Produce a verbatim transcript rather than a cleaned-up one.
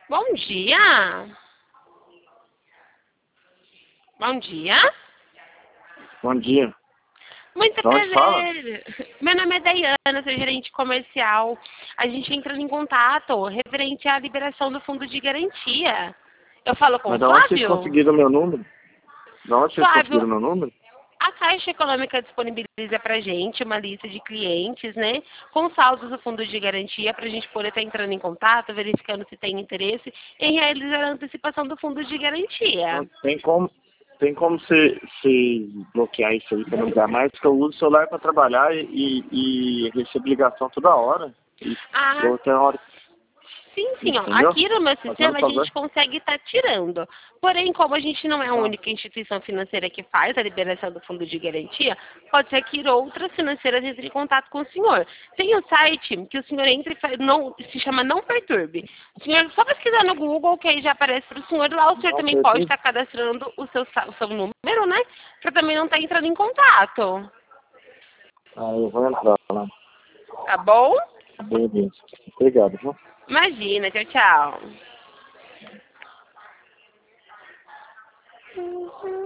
Bom dia. Bom dia. Bom dia. Muito De onde fala? prazer. Meu nome é Dayana, sou gerente comercial. A gente entrando em contato referente à liberação do fundo de garantia. Eu falo com Mas o de onde vocês Flávio? conseguiram meu número? De onde vocês Flávio, conseguiram meu número? a Caixa Econômica disponibiliza para a gente uma lista de clientes, né, com saldos do fundo de garantia para a gente poder estar entrando em contato, verificando se tem interesse em realizar a antecipação do fundo de garantia. Não tem como, tem como você, você bloquear isso aí para não ligar mais, porque eu uso o celular para trabalhar e, e, e recebo ligação toda hora. E Ah, eu tenho hora, sim, sim, ó. entendeu? Aqui no meu Fazendo sistema a gente favor. consegue estar tirando. Porém, como a gente não é a Tá. única instituição financeira que faz a liberação do fundo de garantia, pode ser que outras financeiras entrem em contato com o senhor. Tem um site que o senhor entra e faz, não, se chama Não Perturbe. O senhor só pesquisar no Google, que aí já aparece para o senhor. Lá o senhor Não, também foi pode tudo. estar cadastrando o seu, sa- o seu número, né? Para também não estar entrando em contato. Ah, eu vou entrar lá. Tá bom? Beleza. Obrigado, viu? Imagina, tchau, tchau.